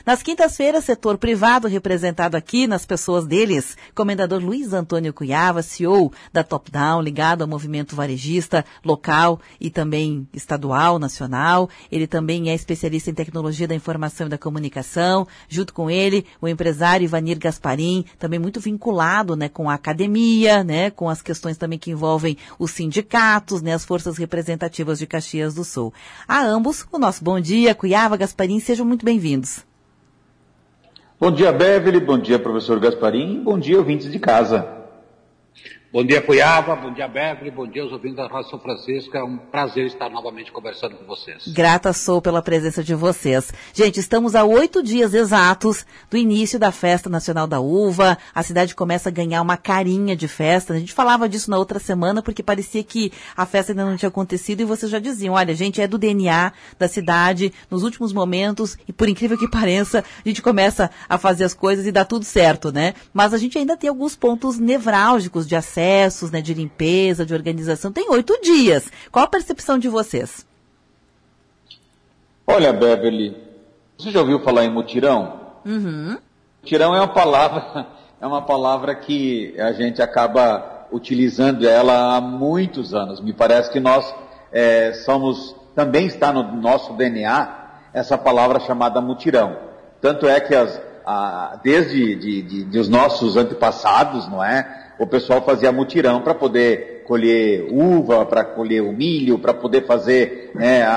Nas quintas-feiras, setor privado representado aqui nas pessoas deles, Comendador Luiz Antônio Cunhava, CEO da Top Down, ligado ao movimento varejista local e também estadual, nacional. Ele também é especialista em tecnologia da informação e da comunicação. Junto com ele, o empresário Ivanir Gasparim, também muito vinculado, né, com a academia, né, com as questões também que envolvem os sindicatos, né, as forças representativas de Caxias do Sul. A ambos, o nosso bom dia, Cunhava, Gasparim, sejam muito bem-vindos. Bom dia, Beverly, bom dia, professor Gasparim, bom dia, ouvintes de casa. Bom dia, Cunhava, bom dia, Beverly, bom dia aos ouvintes da Rádio São Francisco, é um prazer estar novamente conversando com vocês. Grata sou pela presença de vocês. Gente, estamos a 8 dias exatos do início da Festa Nacional da Uva, a cidade começa a ganhar uma carinha de festa, a gente falava disso na outra semana porque parecia que a festa ainda não tinha acontecido e vocês já diziam, olha, gente, é do DNA da cidade, nos últimos momentos, e por incrível que pareça, a gente começa a fazer as coisas e dá tudo certo, né? Mas a gente ainda tem alguns pontos nevrálgicos de acesso, né, de limpeza, de organização. Tem 8 dias. Qual a percepção de vocês? Olha, Beverly, você já ouviu falar em mutirão? Uhum. Mutirão é uma palavra que a gente acaba utilizando ela há muitos anos. Me parece que nós também está no nosso DNA essa palavra chamada mutirão. Tanto é que desde os nossos antepassados, não é? O pessoal fazia mutirão para poder colher uva, para colher o milho, para poder fazer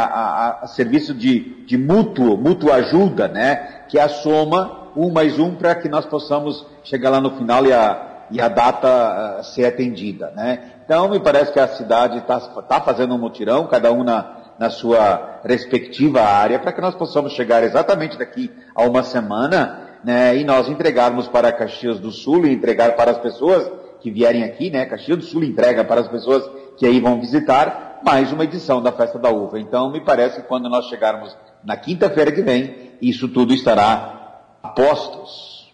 serviço de mútua ajuda, né? Que é a soma 1 mais 1 para que nós possamos chegar lá no final e a data ser atendida, né? Então me parece que a cidade está fazendo um mutirão, cada um na sua respectiva área, para que nós possamos chegar exatamente daqui a uma semana, né? E nós entregarmos para Caxias do Sul e entregar para as pessoas que vierem aqui, né? Caxias do Sul entrega para as pessoas que aí vão visitar mais uma edição da Festa da Uva. Então, me parece que quando nós chegarmos na quinta-feira que vem, isso tudo estará a postos.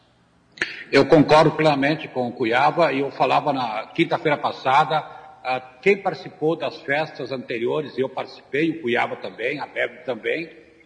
Eu concordo plenamente com o Cunhava e eu falava na quinta-feira passada, quem participou das festas anteriores, eu participei, o Cunhava também, a Bebe também,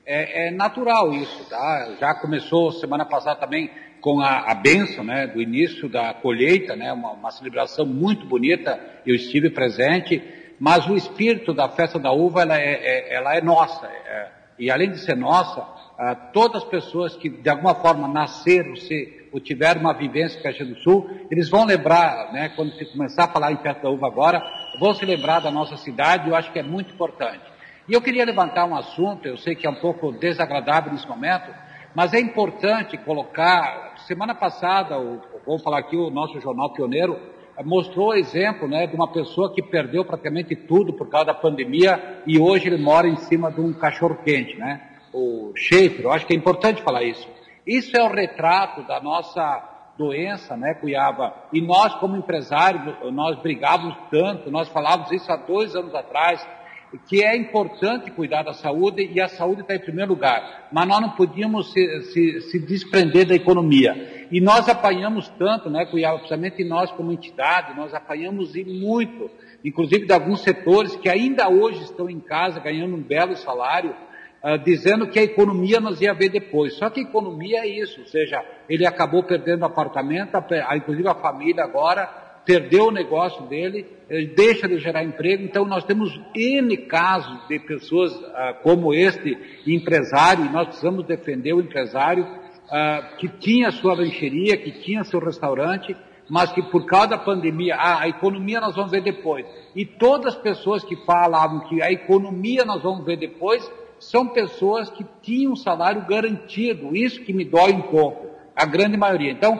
é natural isso, tá? Já começou semana passada também com a bênção, né, do início da colheita, né, uma celebração muito bonita, eu estive presente, mas o espírito da Festa da Uva, ela é nossa, e além de ser nossa, todas as pessoas que de alguma forma nasceram ou tiveram uma vivência em Caxias do Sul, eles vão lembrar, né, quando se começar a falar em Festa da Uva agora, vão se lembrar da nossa cidade, eu acho que é muito importante. E eu queria levantar um assunto, eu sei que é um pouco desagradável nesse momento, mas é importante colocar, semana passada, vou falar aqui, o nosso jornal pioneiro mostrou o exemplo, né, de uma pessoa que perdeu praticamente tudo por causa da pandemia e hoje ele mora em cima de um cachorro-quente, né, o Schaefer. Eu acho que é importante falar isso. Isso é o retrato da nossa doença, né, Cunhava? E nós, como empresários, nós brigávamos tanto, nós falávamos isso há 2 anos atrás, que é importante cuidar da saúde e a saúde está em primeiro lugar, mas nós não podíamos se desprender da economia. E nós apanhamos tanto, né, Cunhava, principalmente nós como entidade, nós apanhamos e muito, inclusive de alguns setores que ainda hoje estão em casa ganhando um belo salário, dizendo que a economia nós ia ver depois. Só que a economia é isso, ou seja, ele acabou perdendo o apartamento, inclusive a família agora perdeu o negócio dele, ele deixa de gerar emprego. Então nós temos N casos de pessoas como este empresário, e nós precisamos defender o empresário que tinha sua lancheria, que tinha seu restaurante, mas que por causa da pandemia, a economia nós vamos ver depois. E todas as pessoas que falavam que a economia nós vamos ver depois, são pessoas que tinham um salário garantido, isso que me dói um pouco, a grande maioria. Então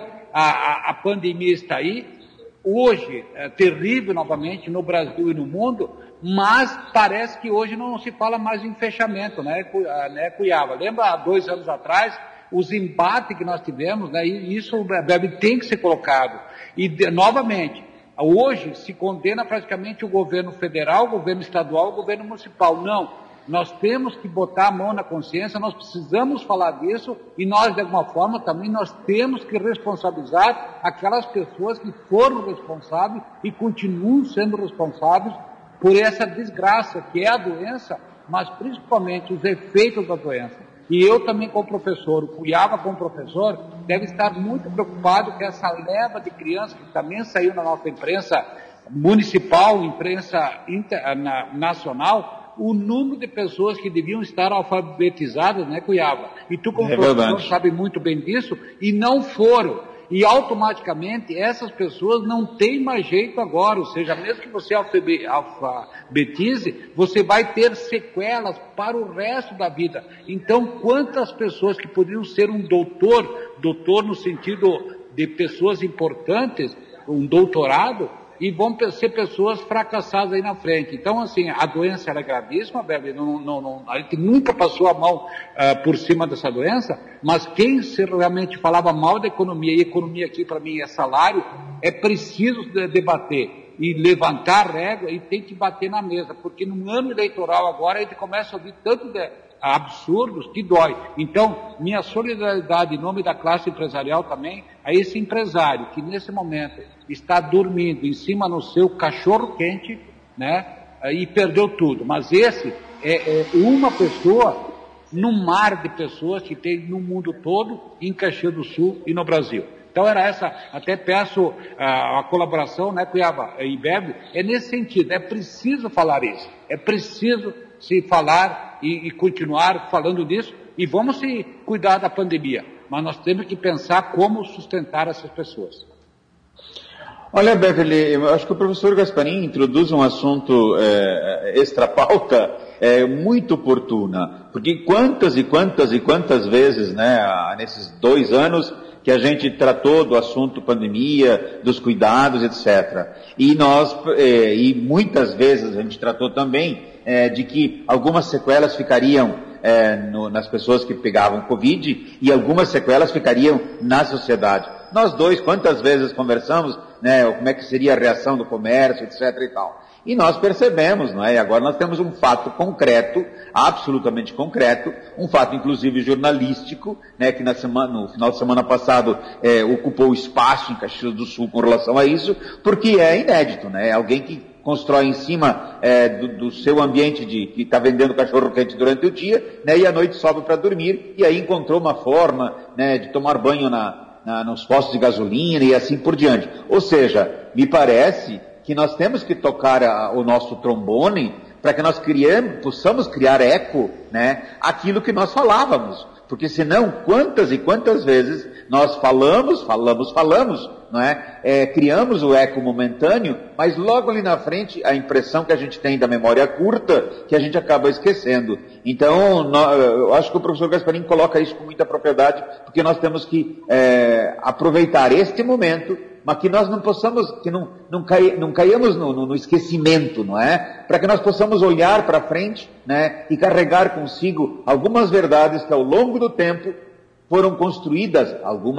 a pandemia está aí, hoje é terrível novamente no Brasil e no mundo, mas parece que hoje não se fala mais em fechamento, né, Cunhava? Lembra há 2 anos atrás, os embates que nós tivemos, né, e isso tem que ser colocado. E, novamente, hoje se condena praticamente o governo federal, o governo estadual, o governo municipal. Não. Nós temos que botar a mão na consciência, nós precisamos falar disso e nós, de alguma forma, também nós temos que responsabilizar aquelas pessoas que foram responsáveis e continuam sendo responsáveis por essa desgraça que é a doença, mas principalmente os efeitos da doença. E eu também como professor, o Cuiava como professor, deve estar muito preocupado com essa leva de crianças que também saiu na nossa imprensa municipal, imprensa nacional, o número de pessoas que deviam estar alfabetizadas, né, Cuiava? E tu como professor sabe muito bem disso, e não foram. E automaticamente essas pessoas não têm mais jeito agora, ou seja, mesmo que você alfabetize, você vai ter sequelas para o resto da vida. Então, quantas pessoas que poderiam ser um doutor no sentido de pessoas importantes, um doutorado, e vão ser pessoas fracassadas aí na frente. Então, assim, a doença era gravíssima, Beverly, a gente nunca passou a mão por cima dessa doença, mas quem realmente falava mal da economia, e economia aqui para mim é salário, é preciso debater e levantar régua e tem que bater na mesa, porque no ano eleitoral agora a gente começa a ouvir tanto absurdos que dói. Então, minha solidariedade em nome da classe empresarial também a esse empresário que nesse momento está dormindo em cima no seu cachorro quente, né, e perdeu tudo. Mas esse é uma pessoa no mar de pessoas que tem no mundo todo, em Caxias do Sul e no Brasil. Então era essa, até peço a colaboração, né, Cuiava e Beverly, é nesse sentido, é preciso falar isso, é preciso se falar e continuar falando disso, e vamos se cuidar da pandemia, mas nós temos que pensar como sustentar essas pessoas. Olha, Beverly, eu acho que o professor Gasparin introduz um assunto extra-pauta muito oportuna, porque quantas vezes, né, nesses 2 anos que a gente tratou do assunto pandemia, dos cuidados, etc. E muitas vezes a gente tratou também de que algumas sequelas ficariam nas pessoas que pegavam Covid e algumas sequelas ficariam na sociedade. Nós dois, quantas vezes conversamos, né, como é que seria a reação do comércio, etc. e tal. E nós percebemos, não é? E agora nós temos um fato concreto, absolutamente concreto, um fato inclusive jornalístico, né, que no final de semana passado ocupou espaço em Caxias do Sul com relação a isso, porque é inédito, né? Alguém que constrói em cima do seu ambiente que está vendendo cachorro-quente durante o dia, né, e à noite sobe para dormir, e aí encontrou uma forma, né, de tomar banho nos postos de gasolina e assim por diante. Ou seja, me parece que nós temos que tocar o nosso trombone para que nós possamos criar eco, né, aquilo que nós falávamos. Porque senão, quantas e quantas vezes nós falamos, não é? Criamos o eco momentâneo, mas logo ali na frente, a impressão que a gente tem da memória curta, que a gente acaba esquecendo. Então, eu acho que o professor Gasparin coloca isso com muita propriedade, porque nós temos que aproveitar este momento, mas que nós não possamos, que não caiamos no esquecimento, não é? Para que nós possamos olhar para frente, né, e carregar consigo algumas verdades que ao longo do tempo foram construídas,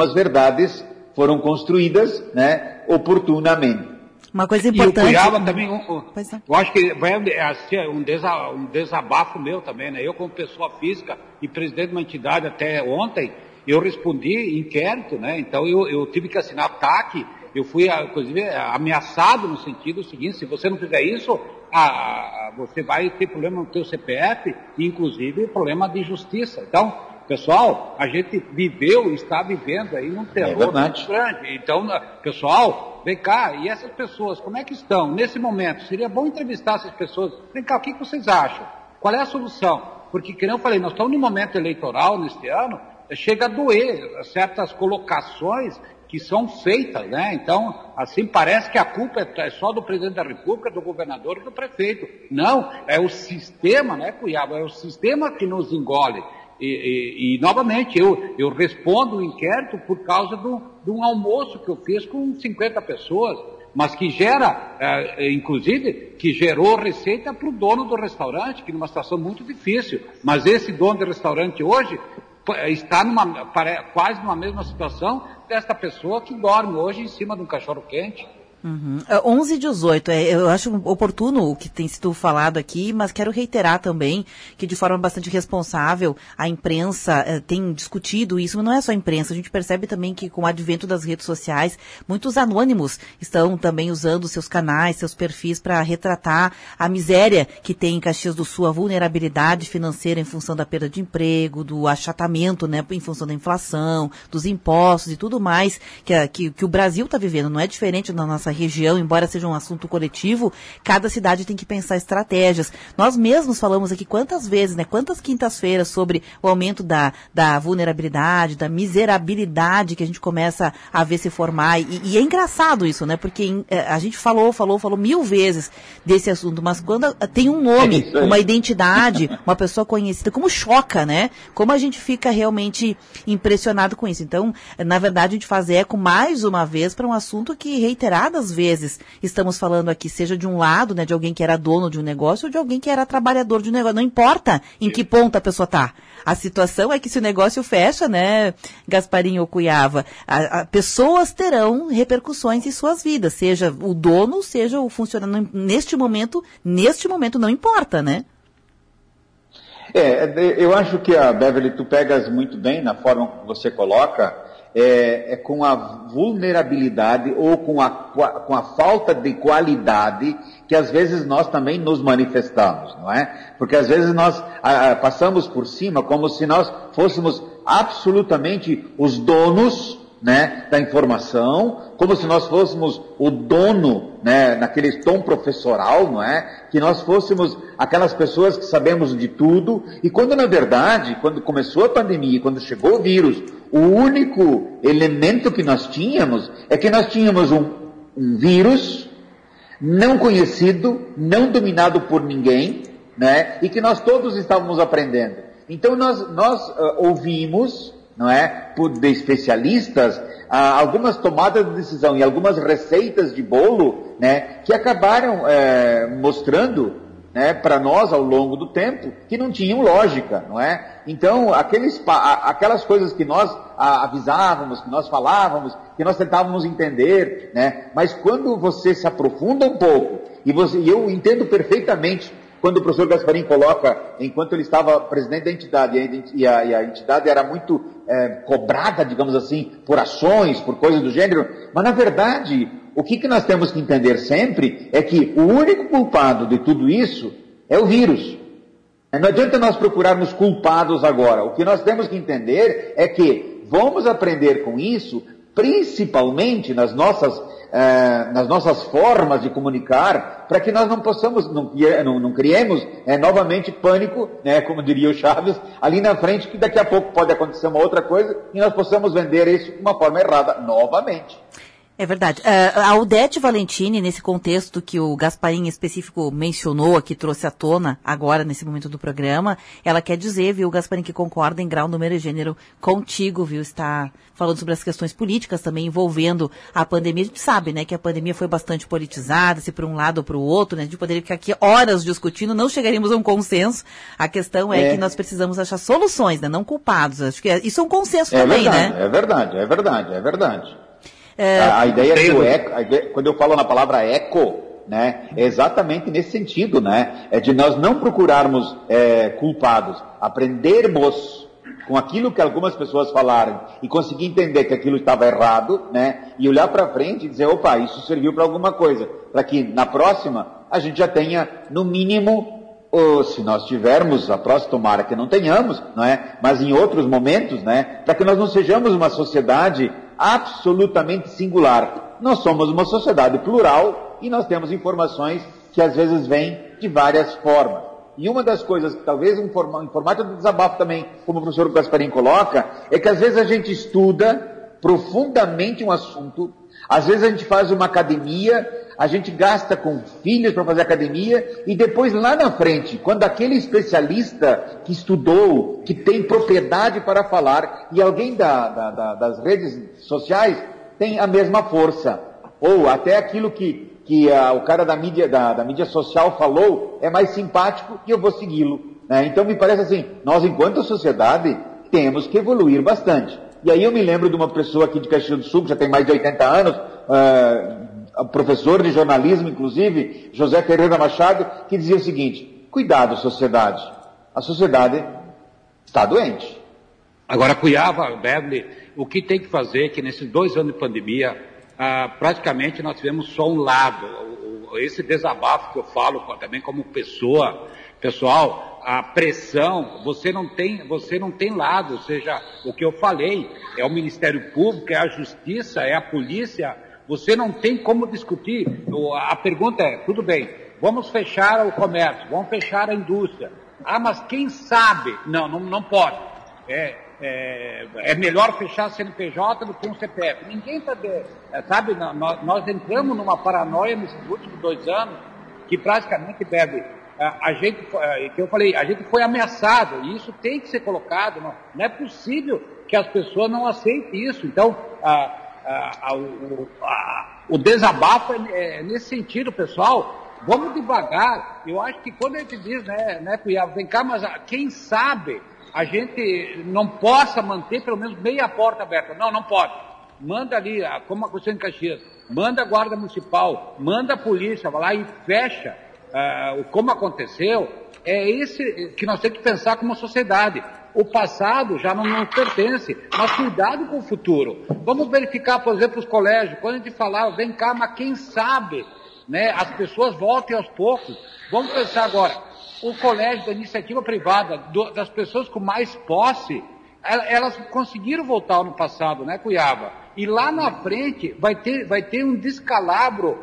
né, oportunamente. Uma coisa importante. E o Cuiava também, eu acho que vai ser um desabafo meu também, né? Eu como pessoa física e presidente de uma entidade até ontem, eu respondi inquérito, né? Então eu tive que assinar TAC, eu fui, inclusive, ameaçado no sentido seguinte: se você não fizer isso, você vai ter problema no teu CPF, inclusive problema de justiça. Então, pessoal, a gente viveu e está vivendo aí num terror muito grande. Então, pessoal, vem cá, e essas pessoas, como é que estão nesse momento? Seria bom entrevistar essas pessoas. Vem cá, o que vocês acham? Qual é a solução? Porque, como eu falei, nós estamos num momento eleitoral neste ano, chega a doer certas colocações que são feitas, né? Então, assim, parece que a culpa é só do presidente da República, do governador e do prefeito. Não, é o sistema, né, Cuiaba? É o sistema que nos engole. E novamente, eu respondo o inquérito por causa de um almoço que eu fiz com 50 pessoas, mas que inclusive, que gerou receita para o dono do restaurante, que numa situação muito difícil. Mas esse dono do restaurante hoje está quase numa mesma situação desta pessoa que dorme hoje em cima de um cachorro-quente. Uhum. 11h18, eu acho oportuno o que tem sido falado aqui, mas quero reiterar também que de forma bastante responsável a imprensa tem discutido isso, mas não é só a imprensa, a gente percebe também que com o advento das redes sociais, muitos anônimos estão também usando seus canais, seus perfis para retratar a miséria que tem em Caxias do Sul, a vulnerabilidade financeira em função da perda de emprego, do achatamento, né, em função da inflação, dos impostos e tudo mais que o Brasil está vivendo. Não é diferente da nossa região, embora seja um assunto coletivo, cada cidade tem que pensar estratégias. Nós mesmos falamos aqui quantas vezes, né, quantas quintas-feiras sobre o aumento da vulnerabilidade, da miserabilidade que a gente começa a ver se formar. E é engraçado isso, né, porque a gente falou 1000 vezes desse assunto, mas quando tem um nome, uma identidade, uma pessoa conhecida, como choca, né? Como a gente fica realmente impressionado com isso. Então, na verdade, a gente faz eco mais uma vez para um assunto que reiteradas vezes estamos falando aqui, seja de um lado, né, de alguém que era dono de um negócio ou de alguém que era trabalhador de um negócio. Não importa em que ponto a pessoa está. A situação é que se o negócio fecha, né, Gasparinho ou Cuyava, pessoas terão repercussões em suas vidas, seja o dono, seja o funcionário. Neste momento não importa, né? Eu acho que a Beverly, tu pegas muito bem na forma que você coloca, com a vulnerabilidade ou com a falta de qualidade que às vezes nós também nos manifestamos, não é? Porque às vezes nós passamos por cima como se nós fôssemos absolutamente os donos, né, da informação, como se nós fôssemos o dono, né, naquele tom professoral, não é? Que nós fôssemos aquelas pessoas que sabemos de tudo, e quando na verdade, quando começou a pandemia, quando chegou o vírus, o único elemento que nós tínhamos é que nós tínhamos um vírus não conhecido, não dominado por ninguém, né, e que nós todos estávamos aprendendo. Então nós ouvimos, não é, de especialistas, algumas tomadas de decisão e algumas receitas de bolo, né, que acabaram mostrando, né, para nós ao longo do tempo que não tinham lógica, não é? Então aquelas coisas que nós avisávamos, que nós falávamos, que nós tentávamos entender, né? Mas quando você se aprofunda um pouco e eu entendo perfeitamente quando o professor Gasparim coloca, enquanto ele estava presidente da entidade, e a entidade era muito cobrada, digamos assim, por ações, por coisas do gênero, mas na verdade, o que nós temos que entender sempre é que o único culpado de tudo isso é o vírus. Não adianta nós procurarmos culpados agora. O que nós temos que entender é que vamos aprender com isso, principalmente nas nossas formas de comunicar, para que nós não possamos, não criemos novamente pânico, né, como diria o Chaves, ali na frente, que daqui a pouco pode acontecer uma outra coisa e nós possamos vender isso de uma forma errada novamente. É verdade. A Odete Valentini, nesse contexto que o Gasparim em específico mencionou aqui, trouxe à tona agora, nesse momento do programa, ela quer dizer, viu, Gasparim, que concorda em grau, número e gênero contigo, viu, está falando sobre as questões políticas também envolvendo a pandemia. A gente sabe, né, que a pandemia foi bastante politizada, se para um lado ou para o outro, né, a gente poderia ficar aqui horas discutindo, não chegaríamos a um consenso. A questão é que nós precisamos achar soluções, né, não culpados. Acho que isso é um consenso também, verdade, né? É verdade. A ideia do eco, quando eu falo na palavra eco, né, é exatamente nesse sentido, né, é de nós não procurarmos culpados, aprendermos com aquilo que algumas pessoas falaram e conseguir entender que aquilo estava errado, né, e olhar para frente e dizer, opa, isso serviu para alguma coisa, para que na próxima a gente já tenha, no mínimo, ou se nós tivermos, a próxima tomara que não tenhamos, não é, mas em outros momentos, né, para que nós não sejamos uma sociedade absolutamente singular. Nós somos uma sociedade plural e nós temos informações que às vezes vêm de várias formas. E uma das coisas que talvez em formato de desabafo também, como o professor Gasparim coloca, é que às vezes a gente estuda profundamente um assunto, às vezes a gente faz uma academia, a gente gasta com filhos para fazer academia, e depois lá na frente, quando aquele especialista que estudou, que tem propriedade para falar, e alguém das redes sociais tem a mesma força, ou até aquilo que o cara da mídia social falou é mais simpático e eu vou segui-lo, né? Então me parece assim, nós enquanto sociedade temos que evoluir bastante. E aí eu me lembro de uma pessoa aqui de Caxias do Sul, que já tem mais de 80 anos, professor de jornalismo, inclusive, José Ferreira Machado, que dizia o seguinte: cuidado, sociedade, a sociedade está doente. Agora, Cuiabá, Beverly, o que tem que fazer é que nesses 2 anos de pandemia, praticamente nós tivemos só um lado. Esse desabafo que eu falo também como pessoa, pessoal, a pressão, você não tem lado, ou seja, o que eu falei, é o Ministério Público, é a Justiça, é a Polícia, você não tem como discutir. A pergunta é, tudo bem, vamos fechar o comércio, vamos fechar a indústria. Mas quem sabe? Não pode. É melhor fechar a CNPJ do que um CPF. Ninguém está... sabe, nós entramos numa paranoia nesses últimos 2 anos, que praticamente deve... que eu falei, a gente foi ameaçado, e isso tem que ser colocado. Não é possível que as pessoas não aceitem isso. Então, o desabafo é nesse sentido, pessoal. Vamos devagar. Eu acho que quando a gente diz, né, Cuiabá, vem cá, mas quem sabe a gente não possa manter pelo menos meia porta aberta. Não pode. Manda ali, como aconteceu em Caxias, manda a Guarda Municipal, manda a polícia, vai lá e fecha. Como aconteceu, é esse que nós temos que pensar como sociedade. O passado já não nos pertence, mas cuidado com o futuro. Vamos verificar, por exemplo, os colégios. Quando a gente falava, vem cá, mas quem sabe, né, as pessoas voltem aos poucos. Vamos pensar agora, o colégio da iniciativa privada, das pessoas com mais posse, elas conseguiram voltar no passado, né, Cuiabá? E lá na frente vai ter um descalabro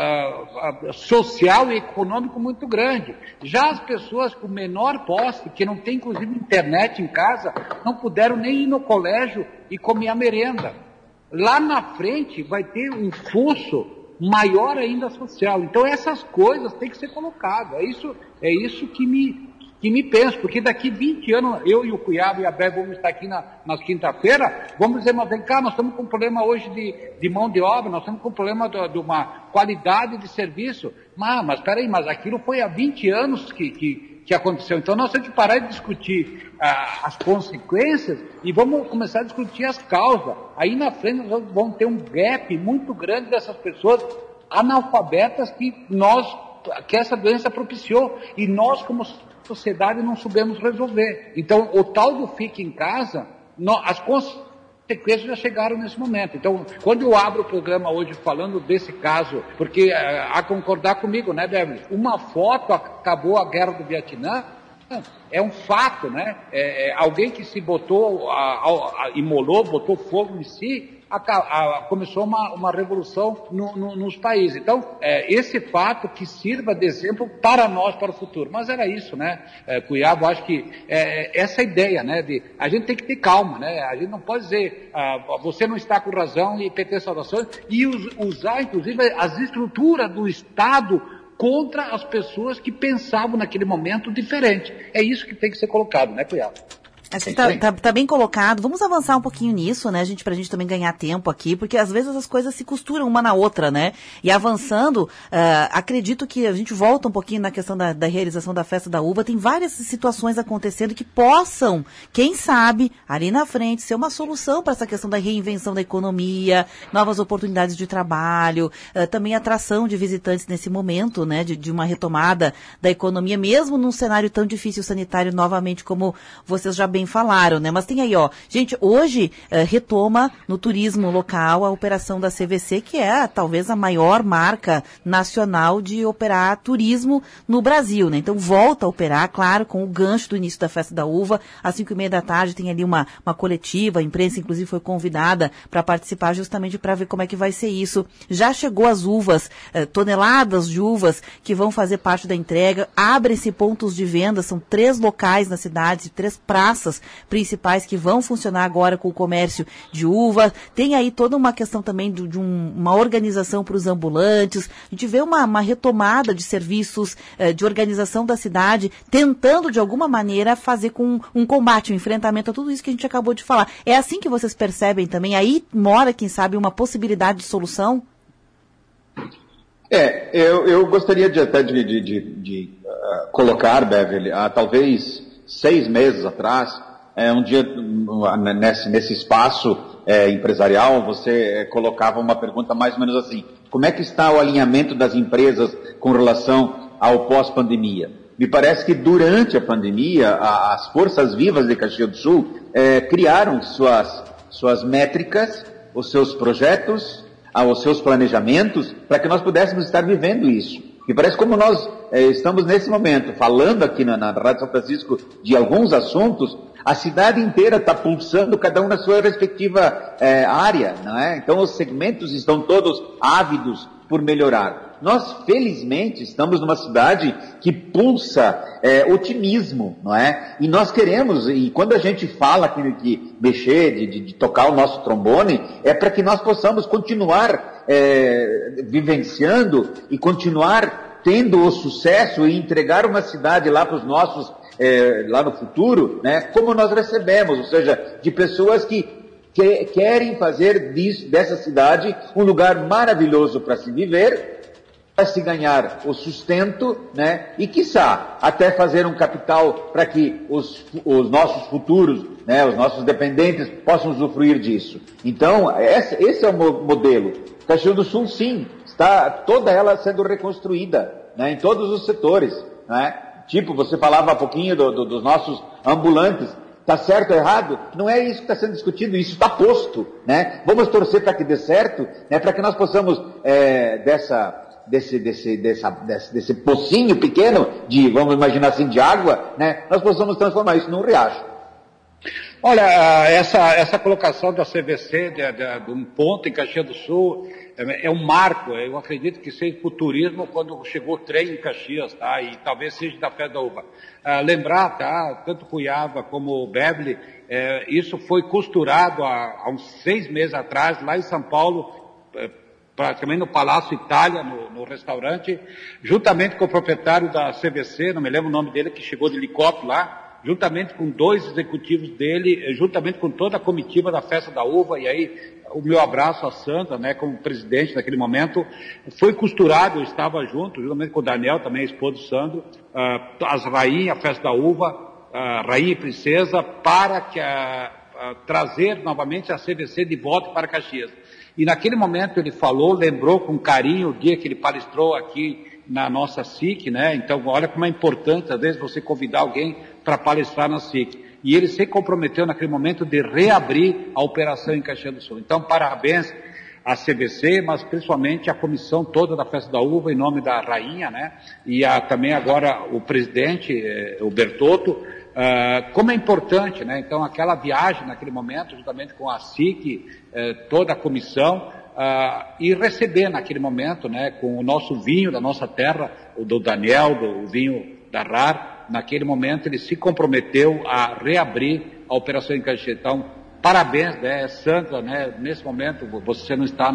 social e econômico muito grande. Já as pessoas com menor posse, que não tem inclusive internet em casa, não puderam nem ir no colégio e comer a merenda. Lá na frente vai ter um fosso maior ainda social. Então essas coisas têm que ser colocadas. É isso que me penso, porque daqui 20 anos, eu e o Cuiabá e a Bé vamos estar aqui na quinta-feira, vamos dizer, mas vem cá, nós estamos com um problema hoje de mão de obra, nós estamos com um problema de uma qualidade de serviço. Mas peraí, mas aquilo foi há 20 anos que aconteceu. Então nós temos que parar de discutir as consequências e vamos começar a discutir as causas. Aí na frente nós vamos ter um gap muito grande dessas pessoas analfabetas que essa doença propiciou, e nós como sociedade não soubemos resolver. Então, o tal do fique em casa, as consequências já chegaram nesse momento. Então, quando eu abro o programa hoje falando desse caso, porque a concordar comigo, né, Beverly? Uma foto acabou a guerra do Vietnã, é um fato, né? Alguém que se botou, imolou, botou fogo em si, começou uma revolução nos países. Então, esse fato que sirva de exemplo para nós, para o futuro. Mas era isso, né? Cuiabá, acho que essa ideia, né? A gente tem que ter calma, né? A gente não pode dizer, você não está com razão e PT saudações, e usar, inclusive, as estruturas do Estado contra as pessoas que pensavam naquele momento diferente. É isso que tem que ser colocado, né, Cuiabá? Tá bem colocado. Vamos avançar um pouquinho nisso, né, pra gente também ganhar tempo aqui, porque às vezes as coisas se costuram uma na outra, né? E avançando, acredito que a gente volta um pouquinho na questão da realização da Festa da Uva. Tem várias situações acontecendo que possam, quem sabe, ali na frente, ser uma solução para essa questão da reinvenção da economia, novas oportunidades de trabalho, também atração de visitantes nesse momento, né, de uma retomada da economia, mesmo num cenário tão difícil sanitário, novamente, como vocês já bem falaram, né? Mas tem aí, gente, hoje retoma no turismo local a operação da CVC, que é talvez a maior marca nacional de operar turismo no Brasil, né? Então volta a operar, claro, com o gancho do início da Festa da Uva, às 5:30 da tarde tem ali uma coletiva, a imprensa inclusive foi convidada para participar justamente para ver como é que vai ser isso. Já chegou as uvas, toneladas de uvas que vão fazer parte da entrega, abrem-se pontos de venda, são 3 locais na cidade, 3 praças principais que vão funcionar agora com o comércio de uva. Tem aí toda uma questão também de uma organização para os ambulantes. A gente vê uma retomada de serviços, de organização da cidade, tentando de alguma maneira fazer com um combate, um enfrentamento a tudo isso que a gente acabou de falar. É assim que vocês percebem também? Aí mora, quem sabe, uma possibilidade de solução? Eu gostaria de colocar, Beverly, talvez 6 meses atrás, um dia nesse espaço, empresarial, você colocava uma pergunta mais ou menos assim: como é que está o alinhamento das empresas com relação ao pós-pandemia? Me parece que durante a pandemia, as forças vivas de Caxias do Sul criaram suas métricas, os seus projetos, os seus planejamentos, para que nós pudéssemos estar vivendo isso. Me parece como nós estamos nesse momento, falando aqui na Rádio São Francisco de alguns assuntos, a cidade inteira está pulsando, cada um na sua respectiva área, não é? Então os segmentos estão todos ávidos por melhorar. Nós, felizmente, estamos numa cidade que pulsa otimismo, não é? E nós queremos, e quando a gente fala que mexer, de tocar o nosso trombone, é para que nós possamos continuar vivenciando e continuar tendo o sucesso e entregar uma cidade lá para os nossos, lá no futuro, né? Como nós recebemos, ou seja, de pessoas que querem fazer dessa cidade um lugar maravilhoso para se viver, para se ganhar o sustento, né? E quiçá até fazer um capital para que os nossos futuros, né, os nossos dependentes possam usufruir disso. Então, esse é o modelo. Caxias do Sul, sim, está toda ela sendo reconstruída, né, em todos os setores, né? Tipo, você falava há pouquinho dos nossos ambulantes. Está certo ou errado? Não é isso que está sendo discutido, isso está posto, né? Vamos torcer para que dê certo, né? Para que nós possamos, desse pocinho pequeno, vamos imaginar assim, de água, né? Nós possamos transformar isso num riacho. Olha, essa colocação da CVC, de um ponto em Caxias do Sul, é um marco. Eu acredito que seja para o turismo quando chegou o trem em Caxias, tá? E talvez seja da Festa da Uva. Lembrar, tá? Tanto Cuiabá como o Beverly, isso foi costurado há uns 6 meses atrás, lá em São Paulo, praticamente no Palácio Itália, no restaurante, juntamente com o proprietário da CVC, não me lembro o nome dele, que chegou de helicóptero lá, juntamente com 2 executivos dele, juntamente com toda a comitiva da Festa da Uva, e aí o meu abraço a Sandra, né, como presidente naquele momento, foi costurado, eu estava junto, juntamente com o Daniel, também a esposa do Sandro, as rainhas, a Festa da Uva, rainha e princesa, para trazer novamente a CVC de volta para Caxias. E naquele momento ele falou, lembrou com carinho o dia que ele palestrou aqui na nossa SIC, né? Então, olha como é importante, às vezes, você convidar alguém para palestrar na SIC. E ele se comprometeu naquele momento de reabrir a operação em Caxias do Sul. Então, parabéns à CVC, mas principalmente à comissão toda da Festa da Uva, em nome da rainha, né? E também agora o presidente, o Bertotto, como é importante, né? Então, aquela viagem naquele momento, juntamente com a SIC, toda a comissão, e receber naquele momento, né, com o nosso vinho da nossa terra, o do Daniel, o vinho da RAR, naquele momento ele se comprometeu a reabrir a operação em Caxias. Então, parabéns, né, Sandra, né, nesse momento você não está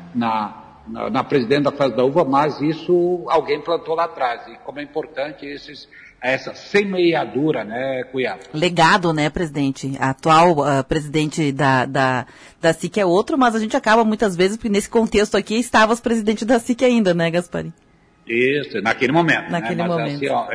na presidente da Festa da Uva, mas isso alguém plantou lá atrás, e como é importante essa semeadura, né, Cuiabá. Legado, né, presidente? A atual presidente da SIC é outro, mas a gente acaba muitas vezes, porque nesse contexto aqui estava os presidentes da SIC ainda, né, Gasparim? Isso, naquele momento. Naquele momento. Assim, ó,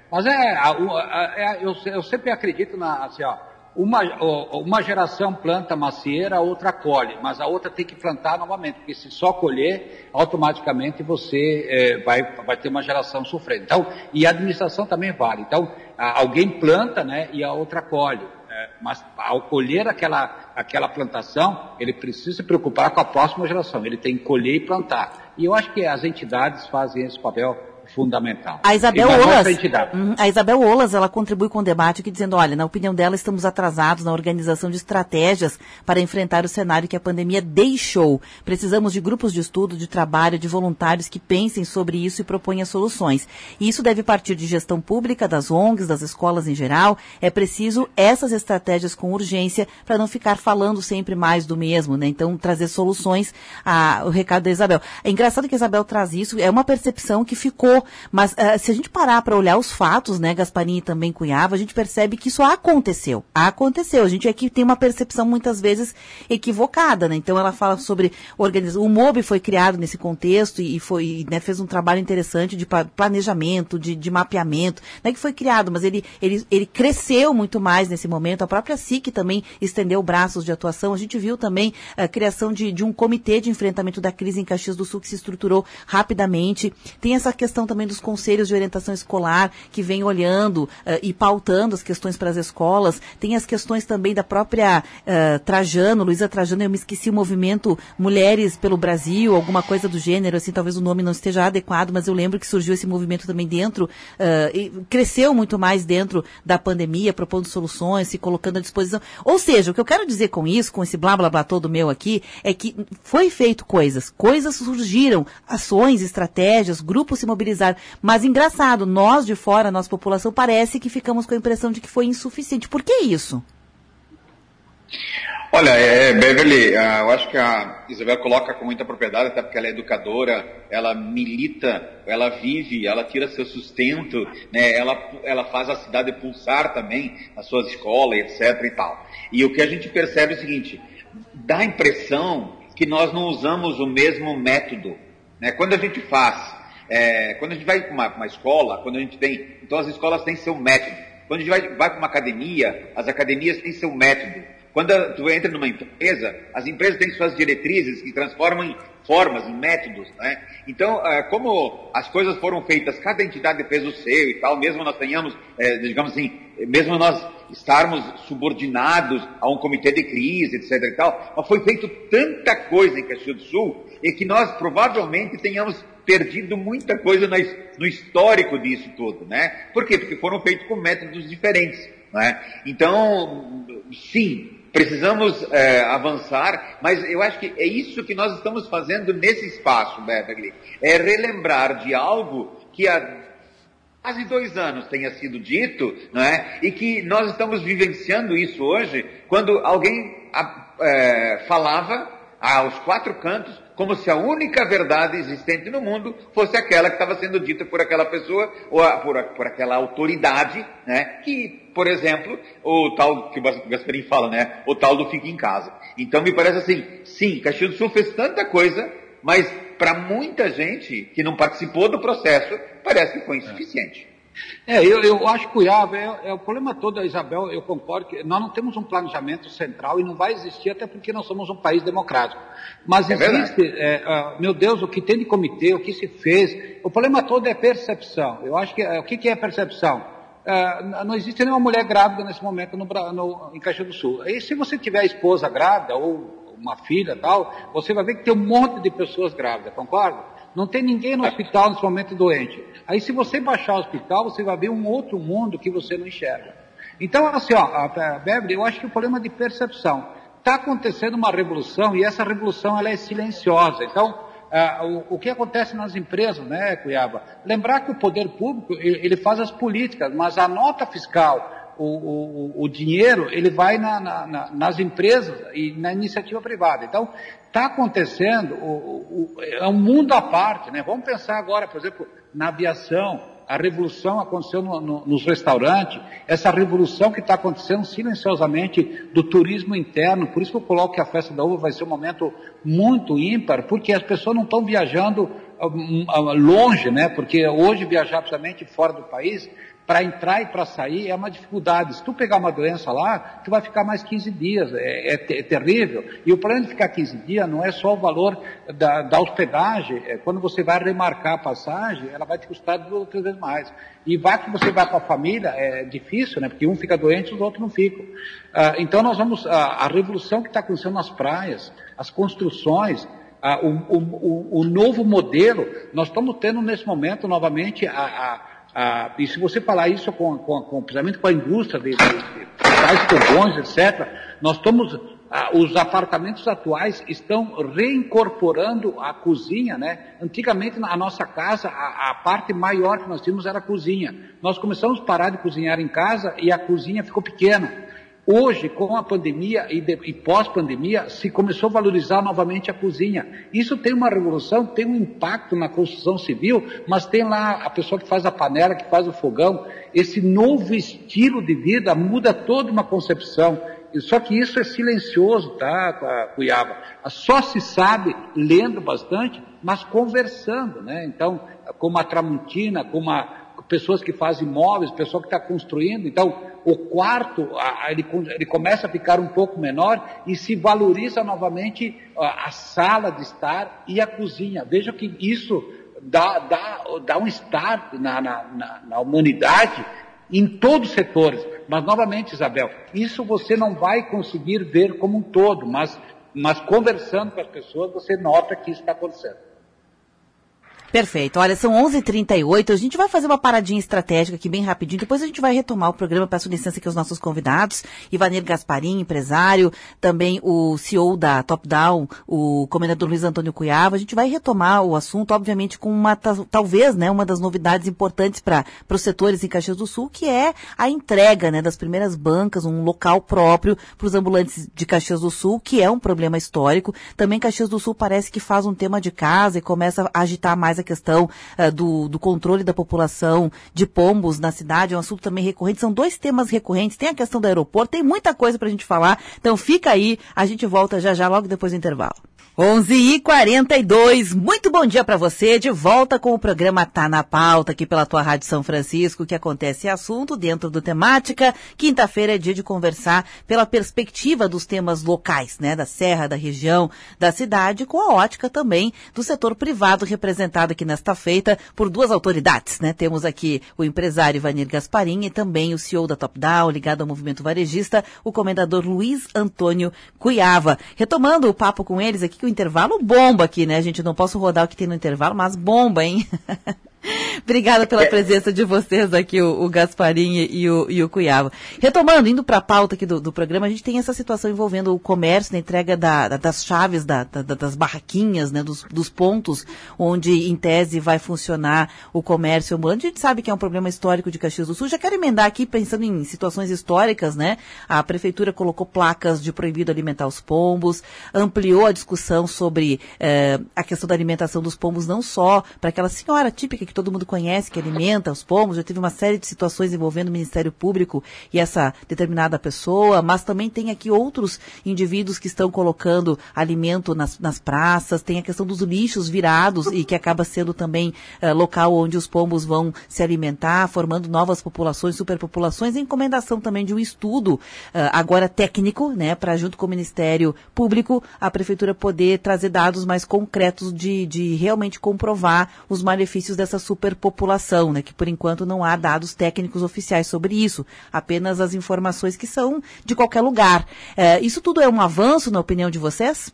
eu sempre acredito assim, ó, uma geração planta macieira, a outra colhe, mas a outra tem que plantar novamente, porque se só colher, automaticamente você vai ter uma geração sofrendo. Então, e a administração também vale. Então, alguém planta, né, e a outra colhe. Mas ao colher aquela plantação, ele precisa se preocupar com a próxima geração. Ele tem que colher e plantar. E eu acho que as entidades fazem esse papel fundamental. A Isabel Olas, ela contribui com o debate aqui dizendo, olha, na opinião dela, estamos atrasados na organização de estratégias para enfrentar o cenário que a pandemia deixou. Precisamos de grupos de estudo, de trabalho, de voluntários que pensem sobre isso e proponham soluções. E isso deve partir de gestão pública, das ONGs, das escolas em geral. É preciso essas estratégias com urgência para não ficar falando sempre mais do mesmo, né? Então, trazer soluções, o recado da Isabel. É engraçado que a Isabel traz isso, é uma percepção que ficou acabou. Mas se a gente parar para olhar os fatos, né, Gasparini e também Cunhava, a gente percebe que isso aconteceu. A gente aqui tem uma percepção muitas vezes equivocada, né? Então ela fala sobre o MOB foi criado nesse contexto e foi, né, fez um trabalho interessante de planejamento, de mapeamento, não é que foi criado, mas ele cresceu muito mais nesse momento. A própria SIC também estendeu braços de atuação. A gente viu também a criação de um comitê de enfrentamento da crise em Caxias do Sul que se estruturou rapidamente. Tem essa questão também dos conselhos de orientação escolar que vem olhando e pautando as questões para as escolas. Tem as questões também da própria Luísa Trajano, eu me esqueci, o movimento Mulheres pelo Brasil, alguma coisa do gênero, assim, talvez o nome não esteja adequado, mas eu lembro que surgiu esse movimento também dentro, e cresceu muito mais dentro da pandemia, propondo soluções, se colocando à disposição. Ou seja, o que eu quero dizer com isso, com esse blá blá blá todo meu aqui, é que foi feito coisas surgiram, ações, estratégias, grupos se mobilizaram, mas engraçado, nós de fora, a nossa população, parece que ficamos com a impressão de que foi insuficiente. Por que isso? Olha, Beverly, eu acho que a Isabel coloca com muita propriedade, até porque ela é educadora, ela milita, ela vive, ela tira seu sustento, né? Ela faz a cidade pulsar também, as suas escolas, etc. e tal. E o que a gente percebe é o seguinte, dá a impressão que nós não usamos o mesmo método, né? Quando a gente quando a gente vai para uma escola, então as escolas têm seu método. Quando a gente vai para uma academia, as academias têm seu método. Quando tu entra numa empresa, as empresas têm suas diretrizes que transformam em formas, em métodos, né? Então, como as coisas foram feitas, cada entidade fez o seu e tal, mesmo nós tenhamos, digamos assim, mesmo nós estarmos subordinados a um comitê de crise, etc e tal, mas foi feito tanta coisa em Caxias do Sul e que nós provavelmente tenhamos perdido muita coisa no histórico disso tudo, né? Por quê? Porque foram feitos com métodos diferentes, né? Então, sim, precisamos avançar, mas eu acho que é isso que nós estamos fazendo nesse espaço, Beverly. É relembrar de algo que há quase 2 anos tenha sido dito, não é? E que nós estamos vivenciando isso hoje, quando alguém falava aos 4 cantos, como se a única verdade existente no mundo fosse aquela que estava sendo dita por aquela pessoa, ou por aquela autoridade, né? Que, por exemplo, o tal que o Gasparini fala, né? O tal do fica em casa. Então me parece assim, sim, Caxias do Sul fez tanta coisa, mas para muita gente que não participou do processo, parece que foi insuficiente. Eu acho que Cunhava, o problema todo, Isabel, eu concordo que nós não temos um planejamento central e não vai existir, até porque nós somos um país democrático. Mas existe, meu Deus, o que tem de comitê, o que se fez, o problema todo é percepção. Eu acho que, o que é percepção? Não existe nenhuma mulher grávida nesse momento em Caxias do Sul. E se você tiver a esposa grávida ou uma filha tal, você vai ver que tem um monte de pessoas grávidas, concorda? Não tem ninguém no hospital nesse momento doente. Aí se você baixar o hospital, você vai ver um outro mundo que você não enxerga. Então, assim, Beverly, eu acho que o problema é de percepção. Está acontecendo uma revolução e essa revolução ela é silenciosa. Então, o que acontece nas empresas, né, Cunhava? Lembrar que o poder público, ele faz as políticas, mas a nota fiscal, o dinheiro, ele vai nas empresas e na iniciativa privada. Então, está acontecendo, é um mundo à parte, né? Vamos pensar agora, por exemplo, na aviação, a revolução aconteceu nos restaurantes, essa revolução que está acontecendo silenciosamente do turismo interno, por isso que eu coloco que a Festa da Uva vai ser um momento muito ímpar, porque as pessoas não estão viajando longe, né? Porque hoje viajar precisamente fora do país, para entrar e para sair é uma dificuldade. Se tu pegar uma doença lá, tu vai ficar mais 15 dias, é terrível. E o problema de ficar 15 dias não é só o valor da hospedagem, quando você vai remarcar a passagem, ela vai te custar 2 ou 3 vezes mais. E que você vai com a família, é difícil, né? Porque um fica doente e os outros não ficam. Então nós vamos, a revolução que está acontecendo nas praias, as construções, o novo modelo, nós estamos tendo nesse momento novamente e se você falar isso principalmente com a indústria de tais fogões, etc., nós estamos, os apartamentos atuais estão reincorporando a cozinha, né? Antigamente, na nossa casa, a parte maior que nós tínhamos era a cozinha. Nós começamos a parar de cozinhar em casa e a cozinha ficou pequena. Hoje, com a pandemia e pós-pandemia, se começou a valorizar novamente a cozinha. Isso tem uma revolução, tem um impacto na construção civil, mas tem lá a pessoa que faz a panela, que faz o fogão. Esse novo estilo de vida muda toda uma concepção. Só que isso é silencioso, tá, Cuiabá? Só se sabe lendo bastante, mas conversando, né? Então, como a Tramontina, como pessoas que fazem imóveis, pessoa que está construindo. Então, o quarto, ele começa a ficar um pouco menor e se valoriza novamente a sala de estar e a cozinha. Veja que isso dá um start na humanidade em todos os setores. Mas, novamente, Isabel, isso você não vai conseguir ver como um todo, mas conversando com as pessoas, você nota que isso está acontecendo. Perfeito. Olha, são 11h38, a gente vai fazer uma paradinha estratégica aqui bem rapidinho, depois a gente vai retomar o programa. Peço licença aqui aos nossos convidados, Ivanir Gasparim, empresário, também o CEO da Top Down, o comendador Luiz Antônio Cuiava. A gente vai retomar o assunto, obviamente, com talvez, né, uma das novidades importantes para os setores em Caxias do Sul, que é a entrega, né, das primeiras bancas, um local próprio para os ambulantes de Caxias do Sul, que é um problema histórico. Também Caxias do Sul parece que faz um tema de casa e começa a agitar mais a questão do controle da população de pombos na cidade, é um assunto também recorrente. São dois temas recorrentes, tem a questão do aeroporto, tem muita coisa pra gente falar, então fica aí, a gente volta já logo depois do intervalo. 11h42, muito bom dia para você, de volta com o programa Tá na Pauta, aqui pela tua Rádio São Francisco, que acontece assunto dentro do Temática. Quinta-feira é dia de conversar pela perspectiva dos temas locais, né, da Serra, da região, da cidade, com a ótica também do setor privado, representado aqui nesta feita por duas autoridades, né. Temos aqui o empresário Ivanir Gasparim e também o CEO da Top Down, ligado ao movimento varejista, o comendador Luiz Antônio Cuiava. Retomando o papo com eles aqui, o intervalo bomba aqui, né? A gente não posso rodar o que tem no intervalo, mas bomba, hein? Obrigada pela presença de vocês aqui, o Gasparim e o Cuiava. Retomando, indo para a pauta aqui do programa, a gente tem essa situação envolvendo o comércio, na entrega das chaves das barraquinhas, né, dos pontos onde, em tese, vai funcionar o comércio ambulante. A gente sabe que é um problema histórico de Caxias do Sul. Já quero emendar aqui, pensando em situações históricas, né? A prefeitura colocou placas de proibido alimentar os pombos, ampliou a discussão sobre a questão da alimentação dos pombos, não só para aquela senhora típica que todo mundo conhece, que alimenta os pombos. Já teve uma série de situações envolvendo o Ministério Público e essa determinada pessoa, mas também tem aqui outros indivíduos que estão colocando alimento nas praças. Tem a questão dos lixos virados e que acaba sendo também local onde os pombos vão se alimentar, formando novas populações, superpopulações. A encomendação também de um estudo agora técnico, né, para junto com o Ministério Público, a Prefeitura poder trazer dados mais concretos de realmente comprovar os malefícios dessa superpopulação, né, que por enquanto não há dados técnicos oficiais sobre isso, apenas as informações que são de qualquer lugar. Isso tudo é um avanço, na opinião de vocês?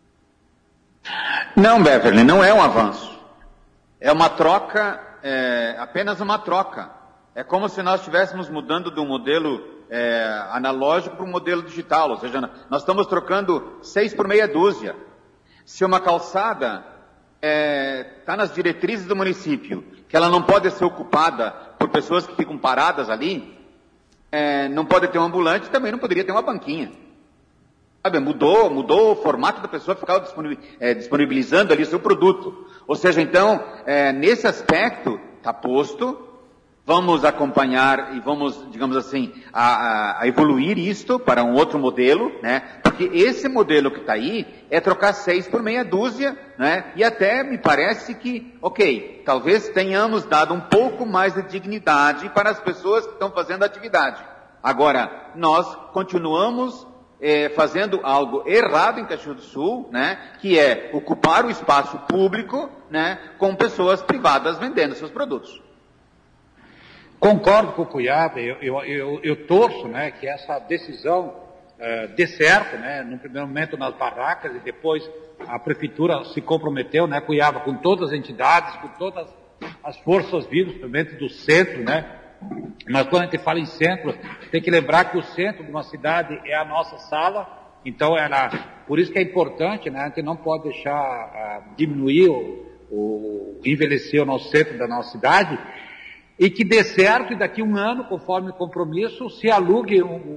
Não, Beverly, não é um avanço. É uma troca, apenas uma troca. É como se nós estivéssemos mudando de um modelo analógico para um modelo digital, ou seja, nós estamos trocando 6 por meia dúzia. Se uma calçada está nas diretrizes do município, que ela não pode ser ocupada por pessoas que ficam paradas ali, não pode ter um ambulante, também não poderia ter uma banquinha. Sabe, mudou o formato da pessoa ficar disponibilizando ali o seu produto. Ou seja, então, nesse aspecto, está posto. Vamos acompanhar e vamos, digamos assim, a evoluir isto para um outro modelo, né? Porque esse modelo que está aí é trocar 6 por meia dúzia, né? E até me parece que, talvez tenhamos dado um pouco mais de dignidade para as pessoas que estão fazendo a atividade. Agora, nós continuamos fazendo algo errado em Caxias do Sul, né? Que é ocupar o espaço público, né? Com pessoas privadas vendendo seus produtos. Concordo com o Cuiava, eu torço, né, que essa decisão dê certo, né, no primeiro momento nas barracas e depois a prefeitura se comprometeu, né, Cuiava, com todas as entidades, com todas as forças vivas, principalmente do centro, né, mas quando a gente fala em centro, tem que lembrar que o centro de uma cidade é a nossa sala, então por isso que é importante, né, a gente não pode deixar diminuir envelhecer o nosso centro da nossa cidade, e que dê certo e daqui a um ano, conforme o compromisso, se alugue um